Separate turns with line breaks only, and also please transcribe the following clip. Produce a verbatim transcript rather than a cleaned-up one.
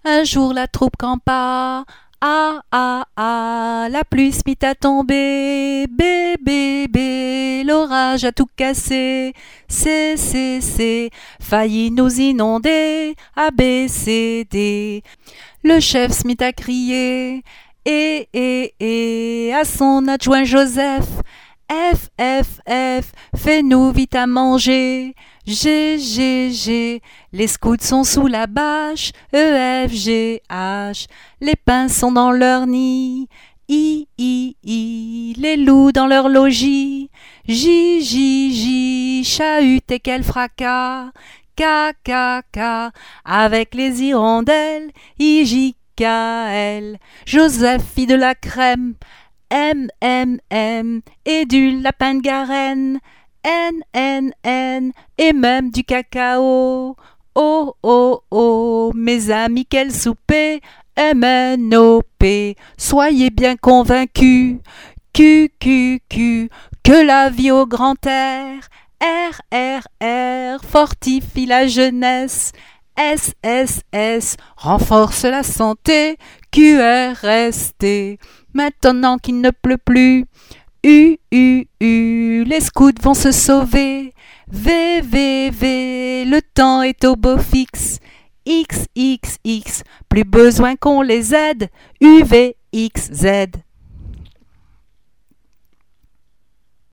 Un jour la troupe campa, ah ah ah, la pluie se mit à tomber, bé bé bé, l'orage a tout cassé, c'est c'est c'est, faillit nous inonder, A B C D. Le chef se mit à crier, et et et, à son adjoint Joseph, F F F, fais-nous vite à manger. G G G, les scouts sont sous la bâche. E F G H, les pins sont dans leur nid. I I I, les loups dans leur logis. J J J, chahut et quel fracas. K K K, avec les hirondelles. I J K L, Joseph fit de la crème. M M M, et du lapin de Garenne. N N N, et même du cacao. Oh oh oh, mes amis, quel souper. M N O P, soyez bien convaincus. Q Q Q, que la vie au grand air. R R R, fortifie la jeunesse. S S S, renforce la santé. Q R S T, maintenant qu'il ne pleut plus. U U U, les scouts vont se sauver. V V V, le temps est au beau fixe. X X X, plus besoin qu'on les aide. U V X Z.